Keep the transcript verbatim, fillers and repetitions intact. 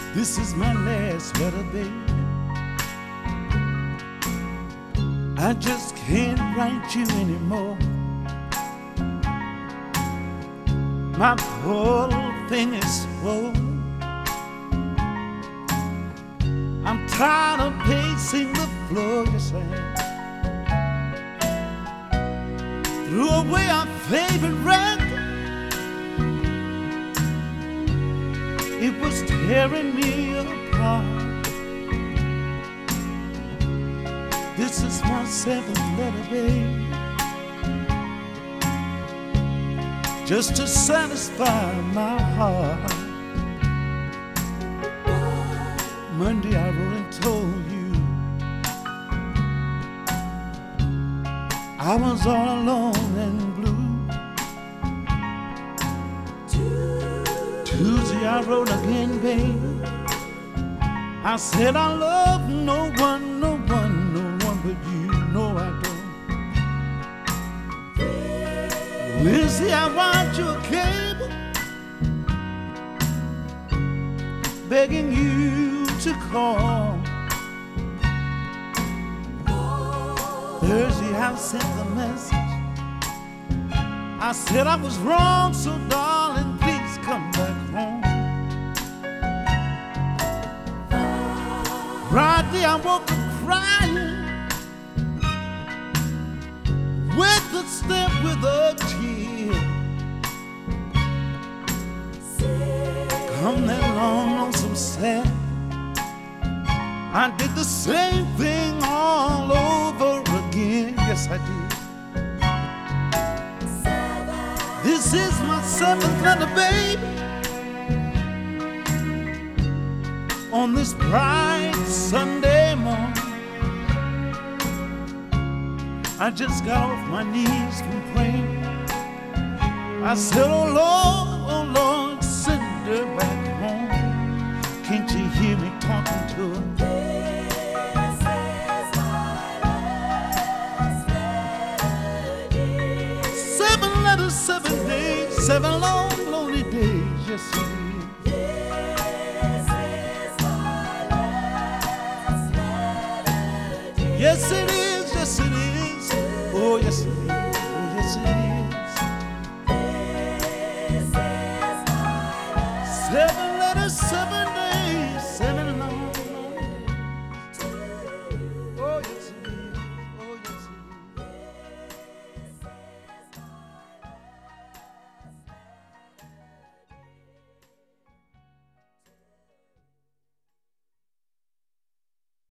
This is my last letter, baby. I just can't write you anymore. My whole thing is swollen. I'm tired of pacing the floor, yes I am. Threw away our favorite record. It was tearing me apart. This is my seventh letter, babe, just to satisfy my heart. Monday I wrote and told you I was all alone and blue. Tuesday I wrote again, babe. I said I love no one, no one, no one but you. No, I don't. Wednesday I write you a cable begging you to call. Thursday I sent the message. I said I was wrong, so darling, please come back home. Friday I woke up crying, with a step, with a tear. Come that long, lonesome sad, I did the same thing all over again. Yes, I did. This is my seventh letter, baby. On this bright Sunday morning, I just got off my knees from praying. I said, oh Lord, oh Lord, send her back home. Can't you hear me talking to her? This is my last letter. Seven letters, seven days, seven long, lonely days. Yes, it is. This is my last letter. Yes, it is.